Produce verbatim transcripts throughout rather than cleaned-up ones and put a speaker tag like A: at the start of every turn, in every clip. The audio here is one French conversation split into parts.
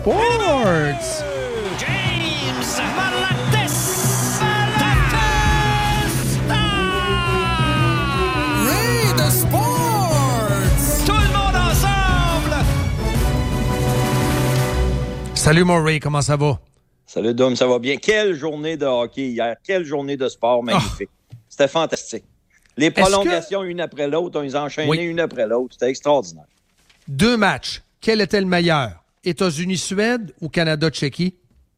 A: Sports!
B: James Malates!
C: Ray de Sports!
B: Tout le monde ensemble!
A: Salut mon Ray, comment ça va?
D: Salut Dom, ça va bien. Quelle journée de hockey hier. Quelle journée de sport magnifique. Oh. C'était fantastique. Les prolongations, que... une après l'autre, on les a enchaînées oui. une après l'autre. C'était extraordinaire.
A: Deux matchs. Quel était le meilleur? États-Unis-Suède ou Canada-Tchéquie?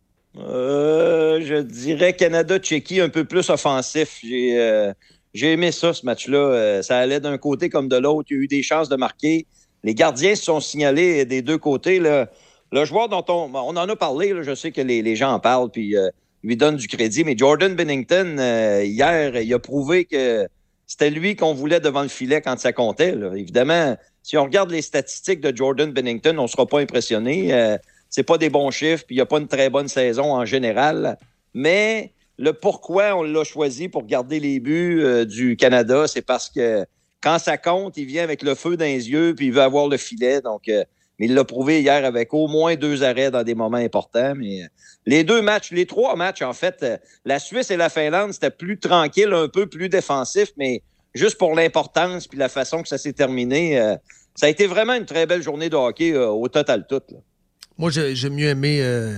D: Euh, je dirais Canada-Tchéquie, un peu plus offensif. J'ai, euh, j'ai aimé ça, ce match-là. Euh, ça allait d'un côté comme de l'autre. Il y a eu des chances de marquer. Les gardiens se sont signalés des deux côtés. Là. Le joueur dont on, on en a parlé, là, je sais que les, les gens en parlent puis euh, lui donnent du crédit, mais Jordan Binnington, euh, hier, il a prouvé que c'était lui qu'on voulait devant le filet quand ça comptait. Là. Évidemment, si on regarde les statistiques de Jordan Binnington, on ne sera pas impressionné. Euh, c'est pas des bons chiffres, puis il n'y a pas une très bonne saison en général. Mais le pourquoi on l'a choisi pour garder les buts euh, du Canada, c'est parce que quand ça compte, il vient avec le feu dans les yeux, puis il veut avoir le filet. Donc, euh, mais il l'a prouvé hier avec au moins deux arrêts dans des moments importants. Mais euh, les deux matchs, les trois matchs, en fait, euh, la Suisse et la Finlande, c'était plus tranquille, un peu plus défensif, mais juste pour l'importance puis la façon que ça s'est terminé, euh, ça a été vraiment une très belle journée de hockey euh, au total tout. Là.
A: Moi, j'ai, j'ai mieux aimé euh,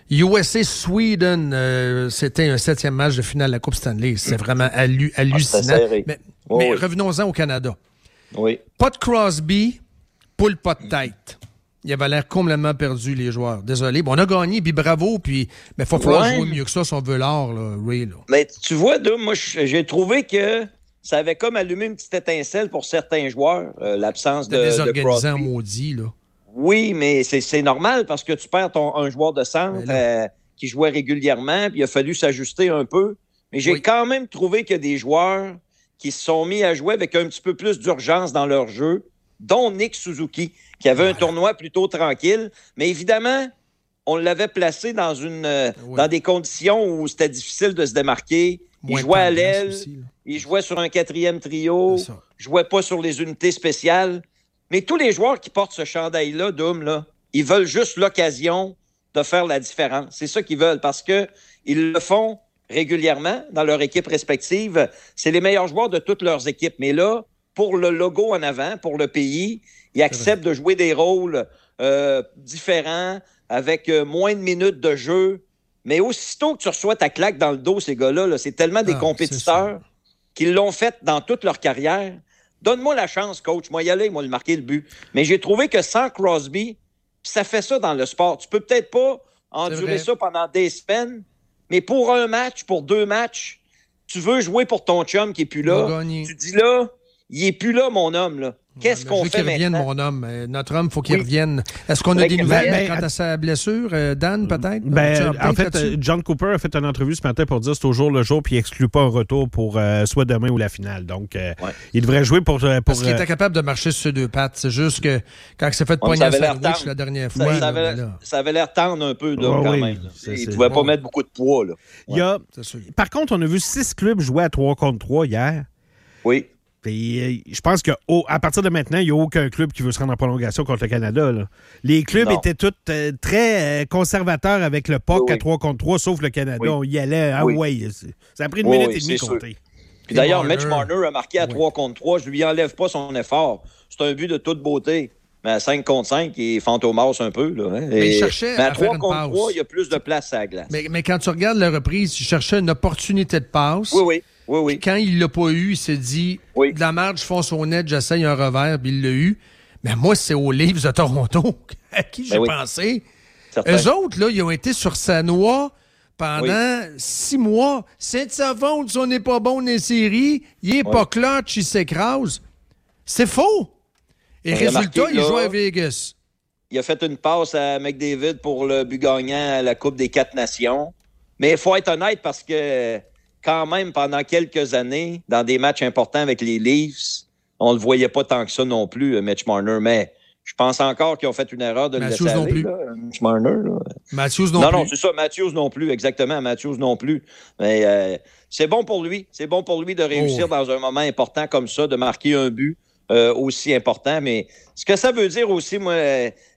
A: U S A Sweden. Euh, c'était un septième match de finale de la Coupe Stanley. C'est vraiment hallu- hallucinant. Ah, mais
D: oh,
A: mais
D: oui.
A: revenons-en au Canada.
D: Oui.
A: Pas de Crosby, poule pas de tête. Il avait l'air complètement perdu, les joueurs. Désolé. Bon, on a gagné, puis bravo, puis mais il faut falloir ouais. jouer mieux que ça si on veut l'or, là, Ray. Là.
D: Mais tu vois, Dom, moi, j'ai trouvé que ça avait comme allumé une petite étincelle pour certains joueurs, euh, l'absence de,
A: de,
D: de Crosby.
A: maudit, là.
D: Oui, mais c'est, c'est normal parce que tu perds ton, un joueur de centre euh, qui jouait régulièrement, puis il a fallu s'ajuster un peu. Mais j'ai oui. quand même trouvé qu'il y a des joueurs qui se sont mis à jouer avec un petit peu plus d'urgence dans leur jeu, dont Nick Suzuki, qui avait voilà. un tournoi plutôt tranquille. Mais évidemment, on l'avait placé dans, une, euh, oui. dans des conditions où c'était difficile de se démarquer. Moins il jouait à l'aile, aussi, il jouait sur un quatrième trio, jouait pas sur les unités spéciales. Mais tous les joueurs qui portent ce chandail-là, Doom, là, ils veulent juste l'occasion de faire la différence. C'est ça qu'ils veulent parce que ils le font régulièrement dans leur équipe respective. C'est les meilleurs joueurs de toutes leurs équipes. Mais là, pour le logo en avant, pour le pays, ils acceptent de jouer des rôles euh, différents avec euh, moins de minutes de jeu. Mais aussitôt que tu reçois ta claque dans le dos, ces gars-là, là, c'est tellement des ah, compétiteurs qu'ils l'ont fait dans toute leur carrière. Donne-moi la chance, coach. Moi, y aller, moi, le marquer le but. Mais j'ai trouvé que sans Crosby, ça fait ça dans le sport. Tu peux peut-être pas endurer ça pendant des semaines, mais pour un match, pour deux matchs, tu veux jouer pour ton chum qui est plus là. Tu dis là, il est plus là, mon homme, là. Qu'est-ce
A: ouais,
D: qu'on fait
A: qu'il revienne,
D: maintenant?
A: mon homme. Euh, notre homme, il faut qu'il
D: oui.
A: revienne. Est-ce qu'on a Avec des nouvelles ben, quant
E: ben,
A: à sa blessure? Euh, Dan, peut-être?
E: Ben, en fait, là-dessus? John Cooper a fait une entrevue ce matin pour dire que c'est au jour le jour puis il n'exclut pas un retour pour euh, soit demain ou la finale. Donc, euh, ouais. il devrait jouer pour... pour
A: Parce qu'il
E: euh...
A: était capable de marcher sur ses deux pattes. C'est juste que quand il s'est fait poigner à sandwich la dernière fois...
D: Ça, ça, avait, là, ça avait l'air tendre un peu, là, oh, quand oui. même. C'est, il ne pouvait pas oh. mettre beaucoup de poids. Là.
E: Ouais. Il y a, par contre, on a vu six clubs jouer à trois contre trois hier.
D: Oui.
E: Puis, je pense qu'à partir de maintenant, il n'y a aucun club qui veut se rendre en prolongation contre le Canada. Là. Les clubs non. étaient tous euh, très euh, conservateurs avec le P O C oui, oui. à trois contre trois, sauf le Canada. Oui. On y allait. Ah oui, ouais, ça a pris une oui, minute oui, et demie compter.
D: Puis d'ailleurs, Mitch Marner a marqué à oui. trois contre trois. Je lui enlève pas son effort. C'est un but de toute beauté. Mais à cinq contre cinq, il fantomasse un peu. Là, hein?
A: Mais il cherchait
D: mais à,
A: à
D: trois contre trois, il y a plus de place à la glace.
A: Mais, mais quand tu regardes la reprise, il cherchait une opportunité de passe.
D: Oui, oui. Oui, oui.
A: Quand il l'a pas eu, il s'est dit oui. de la marge, je fonce au net, j'essaye un revers, puis il l'a eu. Mais moi, c'est aux Leafs de Toronto à qui j'ai ben oui. pensé. Certain. Eux autres, là, ils ont été sur sa noix pendant oui. six mois. C'est de sa faute si on n'est pas bon dans les séries. Il est oui. pas clutch, il s'écrase. C'est faux. Et ben, résultat, il, il joue à Vegas.
D: Il a fait une passe à McDavid pour le but gagnant à la Coupe des Quatre Nations. Mais il faut être honnête parce que quand même, pendant quelques années, dans des matchs importants avec les Leafs, on ne le voyait pas tant que ça non plus, Mitch Marner. Mais je pense encore qu'ils ont fait une erreur de
A: Matthews
D: le laisser
A: non
D: aller,
A: plus.
D: Là, Mitch Marner. Là.
A: Matthews non,
D: non
A: plus.
D: Non, non, c'est ça. Matthews non plus, exactement. Matthews non plus. Mais euh, c'est bon pour lui. C'est bon pour lui de réussir oh. dans un moment important comme ça, de marquer un but euh, aussi important. Mais ce que ça veut dire aussi, moi, euh,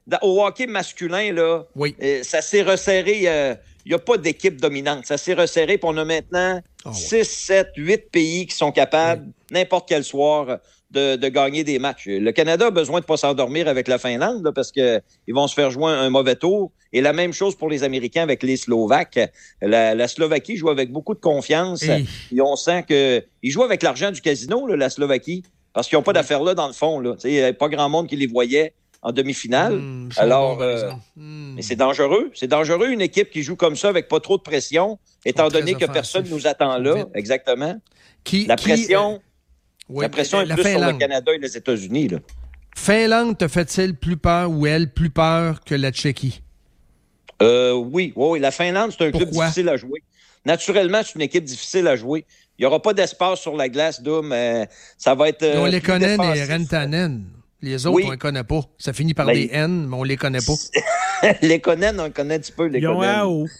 D: au hockey masculin, là,
A: oui.
D: euh, ça s'est resserré. Il euh, n'y a pas d'équipe dominante. Ça s'est resserré, puis on a maintenant oh, six, sept, huit pays qui sont capables, oui. n'importe quel soir, de, de gagner des matchs. Le Canada a besoin de ne pas s'endormir avec la Finlande là, parce qu'ils vont se faire jouer un, un mauvais tour. Et la même chose pour les Américains avec les Slovaques. La, la Slovaquie joue avec beaucoup de confiance. Et, et on sent qu'ils jouent avec l'argent du casino, là, la Slovaquie, parce qu'ils n'ont pas oui. d'affaires là dans le fond. Il n'y avait pas grand monde qui les voyait en demi-finale. Mmh, Alors, bon, euh, mmh. mais c'est dangereux. C'est dangereux, une équipe qui joue comme ça avec pas trop de pression, étant donné que personne ne nous attend là. Vite. Exactement.
A: Qui,
D: la
A: qui,
D: pression,
A: euh, oui,
D: la pression est la plus Finlande. Sur le Canada et les États-Unis. Là.
A: Finlande te fait-il plus peur ou elle plus peur que la Tchéquie?
D: Euh, oui, oui, la Finlande, c'est un
A: Pourquoi?
D: club difficile à jouer. Naturellement, c'est une équipe difficile à jouer. Il n'y aura pas d'espace sur la glace, Doom. Euh, ça va être. Euh,
A: on les connaît, les Rantanen. Les autres, oui. on les connaît pas. Ça finit par ben, des N, mais on les connaît pas.
D: Les connaît, on connaît un petit peu. Les
E: Ils ont A O.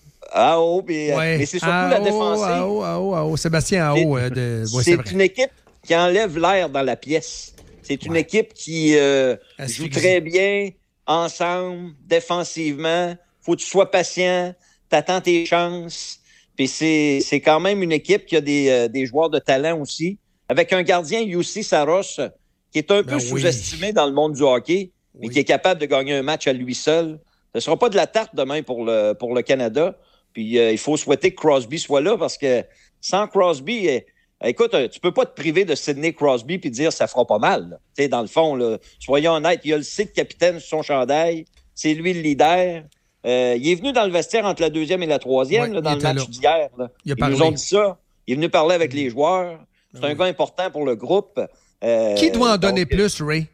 D: A O, mais, ouais. mais c'est surtout A O, la défensive.
A: A O, A O, A O. Sébastien A O. Euh, de... ouais,
D: c'est
A: c'est
D: une équipe qui enlève l'air dans la pièce. C'est une ouais. équipe qui euh, joue très bien ensemble, défensivement. Faut que tu sois patient, t'attends tes chances. Puis c'est, c'est quand même une équipe qui a des, euh, des joueurs de talent aussi. Avec un gardien, Jussi Saros, qui est un ben peu oui. sous-estimé dans le monde du hockey, oui. mais qui est capable de gagner un match à lui seul. Ce ne sera pas de la tarte demain pour le, pour le Canada. Puis euh, il faut souhaiter que Crosby soit là parce que sans Crosby, eh, écoute, tu peux pas te priver de Sidney Crosby puis dire ça fera pas mal. Tu sais, dans le fond, là, soyons honnêtes, il y a le site capitaine sur son chandail, c'est lui le leader. Euh, il est venu dans le vestiaire entre la deuxième et la troisième, ouais, là, dans le match là. d'hier. Là. Il Ils nous ont dit ça. Il est venu parler avec les joueurs. C'est oui. un gars important pour le groupe. Euh,
A: Qui doit en donner donc, plus, Ray?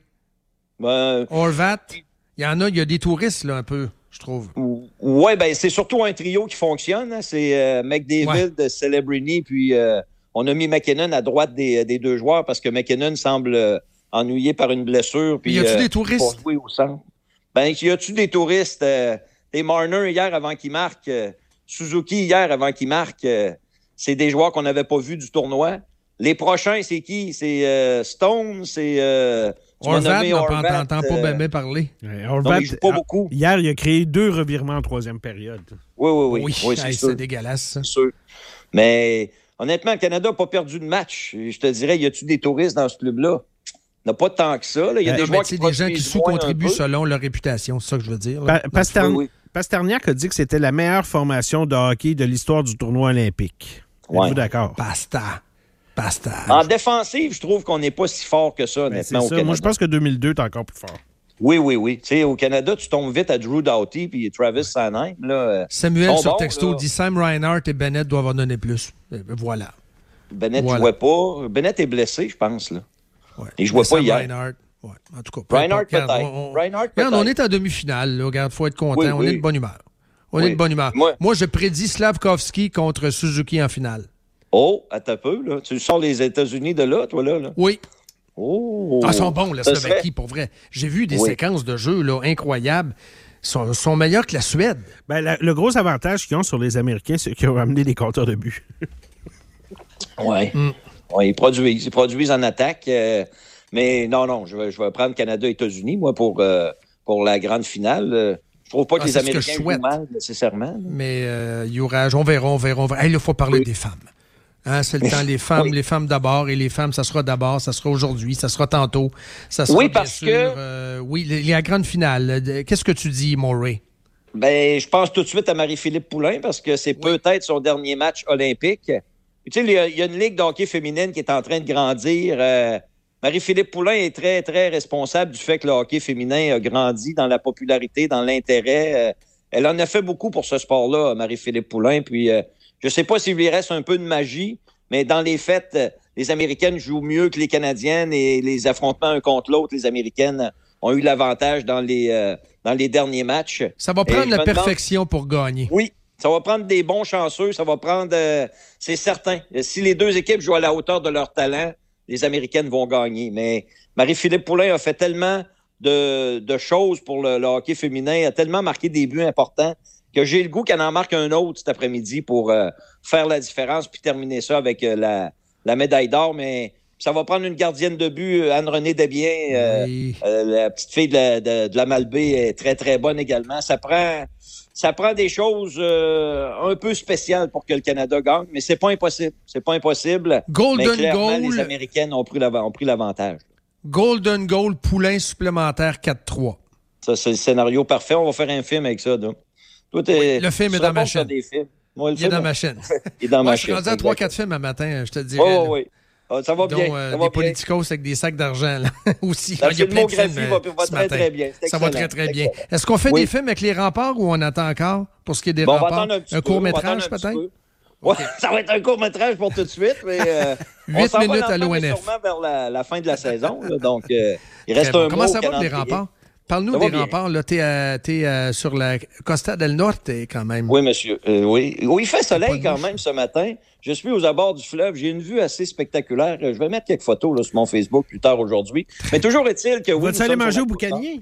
D: Ben,
A: Horvat? Il y en a, il y a des touristes, là, un peu, je trouve.
D: Oui, ben c'est surtout un trio qui fonctionne. Hein. C'est euh, McDavid, ouais. Celebrini, puis euh, on a mis McKinnon à droite des, des deux joueurs parce que McKinnon semble euh, ennuyé par une blessure. Puis,
A: y a-tu
D: euh,
A: des touristes?
D: Pour jouer au centre. Ben, y a-tu des touristes? Euh, Des Marner hier avant qu'il marque, euh, Suzuki hier avant qu'il marque, euh, c'est des joueurs qu'on n'avait pas vus du tournoi. Les prochains, c'est qui? C'est euh, Stone, c'est... Euh,
A: Horvat, on n'entend pas bien, bien parler.
E: Ouais, Horvat,
D: il joue pas beaucoup.
E: Hier, il a créé deux revirements en troisième période.
D: Oui, oui, oui.
A: Oui,
D: oui c'est,
A: hey, c'est dégueulasse. Ça.
D: C'est sûr. Mais honnêtement, le Canada n'a pas perdu de match. Je te dirais, y a-tu des touristes dans ce club-là? Il n'y a pas tant que ça. Il y a euh, des, joueurs qui
A: des gens qui sous-contribuent selon leur réputation, c'est ça que je veux dire.
E: Pa- Pasteur... oui, oui. Pasterniak a dit que c'était la meilleure formation de hockey de l'histoire du tournoi olympique. Ouais. Êtes-vous d'accord?
A: Pasta. Pasta.
D: En défensive, je trouve qu'on n'est pas si fort que ça, honnêtement, ben, au Canada.
E: Moi, je pense que deux mille deux, t'es encore plus fort.
D: Oui, oui, oui. Tu sais, au Canada, tu tombes vite à Drew Doughty puis Travis Sanheim. Là,
A: Samuel, sur bons, texto, là. dit Sam Reinhart et Bennett doivent en donner plus. Voilà.
D: Bennett ne
A: voilà.
D: jouait pas. Bennett est blessé, je pense. Là.
A: Ouais.
D: Il ne jouait pas
A: Sam
D: hier.
A: Reinhardt. Ouais. En tout cas,
D: Reinhardt peut-être.
A: On, on,
D: Reinhardt
A: regarde,
D: peut-être.
A: on est en demi-finale. Là. Regarde, il faut être content.
D: Oui,
A: on
D: oui.
A: est de bonne humeur. On
D: oui.
A: est de bonne humeur.
D: Moi,
A: Moi, je prédis Slavkovski contre Suzuki en finale.
D: Oh, attends un peu. Là. Tu sors les États-Unis de là, toi, là? là?
A: Oui.
D: Oh.
A: Ah, ils sont bons, la Slovaquie,
D: serait...
A: pour vrai. J'ai vu des
D: oui.
A: séquences de jeux là, incroyables. Ils sont, sont meilleurs que la Suède.
E: Ben, la, le gros avantage qu'ils ont sur les Américains, c'est qu'ils ont amené des compteurs de but.
D: Oui. Mm. Ouais, ils produisent. Ils produisent en attaque. Euh, mais non, non, je vais, je vais prendre Canada-États-Unis, moi, pour, euh, pour la grande finale. Euh, je trouve pas que ah, les Américains que jouent mal, nécessairement.
A: Mais euh, Yourage, on verra, on verra. On verra. Hey, là, il faut parler oui. des femmes. Hein, c'est le temps, les femmes, oui. les femmes d'abord, et les femmes, ça sera d'abord, ça sera aujourd'hui, ça sera tantôt. Ça sera
D: oui,
A: bien
D: parce
A: sûr,
D: que...
A: Euh, oui, la grande finale. Qu'est-ce que tu dis, Maury?
D: Ben, je pense tout de suite à Marie-Philippe Poulin, parce que c'est oui. peut-être son dernier match olympique. Tu sais, il y, a, il y a une ligue de hockey féminine qui est en train de grandir. Euh, Marie-Philippe Poulin est très, très responsable du fait que le hockey féminin a grandi dans la popularité, dans l'intérêt. Euh, elle en a fait beaucoup pour ce sport-là, Marie-Philippe Poulin, puis... Euh, je ne sais pas s'il lui reste un peu de magie, mais dans les faits, les Américaines jouent mieux que les Canadiennes et les affrontements un contre l'autre, les Américaines ont eu l'avantage dans les, euh, dans les derniers matchs.
A: Ça va prendre la perfection demande... pour gagner.
D: Oui, ça va prendre des bons chanceux, ça va prendre... Euh, c'est certain. Si les deux équipes jouent à la hauteur de leur talent, les Américaines vont gagner. Mais Marie-Philippe Poulin a fait tellement de, de choses pour le, le hockey féminin, a tellement marqué des buts importants, que j'ai le goût qu'elle en marque un autre cet après-midi pour euh, faire la différence puis terminer ça avec euh, la, la médaille d'or. Mais Ça va prendre une gardienne de but, Anne-Renée Desbiens. Euh, oui. euh, la petite fille de la, de, de la Malbaie est très, très bonne également. Ça prend, ça prend des choses euh, un peu spéciales pour que le Canada gagne, mais c'est pas impossible. C'est pas impossible.
A: Golden
D: mais clairement,
A: goal.
D: Les Américaines ont pris, la, ont pris l'avantage.
A: Golden goal, poulain supplémentaire quatre trois.
D: Ça, c'est le scénario parfait. On va faire un film avec ça. Donc. Toi,
A: oui, le film est dans ma chaîne.
D: Des films. Moi, le
A: il
D: film,
A: est dans ma chaîne.
D: Il est dans
A: Moi,
D: ma
A: je suis
D: chaîne.
A: rendu à trois quatre films un matin, je te dirais.
D: Oui, oui, oui. Ça va
A: dont,
D: bien.
A: Euh,
D: ça va
A: des
D: bien.
A: politicos avec des sacs d'argent là, aussi.
D: La
A: il y a plein de films,
D: filmographie va, va très, très bien.
A: Ça va très, très bien. Est-ce qu'on fait oui. des films avec les remparts ou on attend encore pour ce qui est des
D: bon,
A: remparts?
D: Un,
A: un court-métrage, peut-être?
D: Ouais, okay. Ça va être un court-métrage pour tout de suite, mais euh,
A: huit minutes à l'O N F.
D: Sûrement vers la, la fin de la saison. Là, donc, euh, il reste bon. un
A: Comment
D: mois
A: ça va, les remparts? Parle-nous des bien. remparts. Là, t'es, euh, t'es euh, sur la Costa del Norte, quand même.
D: Oui, monsieur. Euh, oui. oui, il fait soleil quand même ce matin. Je suis aux abords du fleuve. J'ai une vue assez spectaculaire. Je vais mettre quelques photos là, sur mon Facebook plus tard aujourd'hui. Mais toujours est-il que...
E: oui, vas-tu aller manger au boucanier?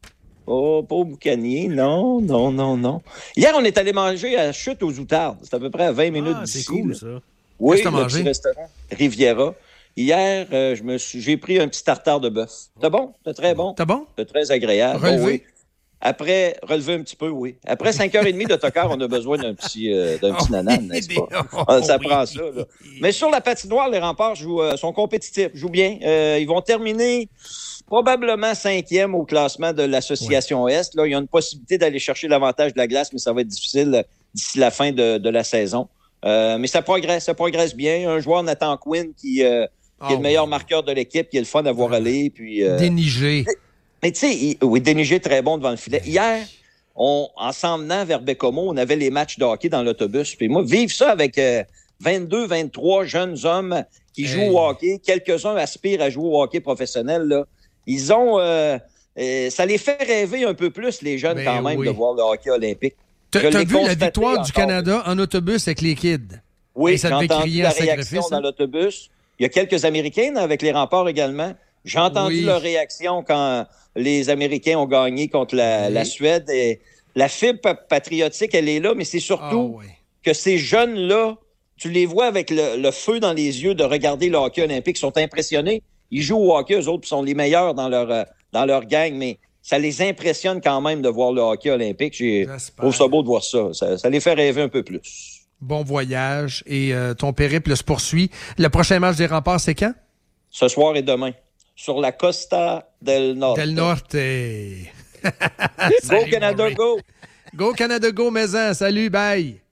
D: Oh, pas au boucanier. Non, non, non, non. Hier, on est allé manger à Chute aux Outardes. C'est à peu près à vingt minutes
E: ah,
D: d'ici.
E: C'est cool,
D: là.
E: ça.
D: Oui, le mangé? Petit restaurant Riviera. Hier, euh, je me suis, j'ai pris un petit tartare de bœuf. C'était bon, c'était très bon.
A: C'était bon?
D: C'était très agréable.
A: Relevé?
D: Bon, oui. Après, relever un petit peu, oui. Après cinq heures trente d'autocar, on a besoin d'un petit, euh, d'un petit oh, nanan, n'est-ce pas? Oh, ça oui. prend ça, là. Mais sur la patinoire, les Remparts jouent, euh, sont compétitifs, jouent bien. Euh, ils vont terminer probablement cinquième au classement de l'Association oui. Est. Là, il y a une possibilité d'aller chercher l'avantage de la glace, mais ça va être difficile d'ici la fin de, de la saison. Euh, mais ça progresse, ça progresse bien. Un joueur, Nathan Quinn, qui... Euh, qui est oh, le meilleur oui. marqueur de l'équipe, qui est le fun à voir aller. Puis, euh...
A: Déniger.
D: Mais, mais tu sais, oui, Déniger très bon devant le filet. Hier, on, en s'en venant vers Bécomo, on avait les matchs de hockey dans l'autobus. Puis moi, vivre ça avec euh, vingt-deux, vingt-trois jeunes hommes qui hey. jouent au hockey, quelques-uns aspirent à jouer au hockey professionnel, là. Ils ont... Euh, euh, ça les fait rêver un peu plus, les jeunes, mais quand même, oui. de voir le hockey olympique.
A: T'as, t'as vu la victoire du Canada en autobus avec les kids?
D: Oui, j'ai entendu la réaction hein? dans l'autobus. Il y a quelques Américains avec les Remparts également. J'ai entendu oui. leur réaction quand les Américains ont gagné contre la, oui. la Suède. Et la fibre patriotique, elle est là, mais c'est surtout oh, oui. que ces jeunes-là, tu les vois avec le, le feu dans les yeux de regarder le hockey olympique, ils sont impressionnés. Ils jouent au hockey, eux autres, puis sont les meilleurs dans leur, dans leur gang, mais ça les impressionne quand même de voir le hockey olympique. Je trouve ça beau de voir ça. ça. Ça les fait rêver un peu plus.
A: Bon voyage et euh, ton périple se poursuit. Le prochain match des Remparts, c'est quand?
D: Ce soir et demain. Sur la Costa del Norte.
A: Del Norte.
D: Go Canada, go!
A: Go Canada, go, maison. Salut, bye!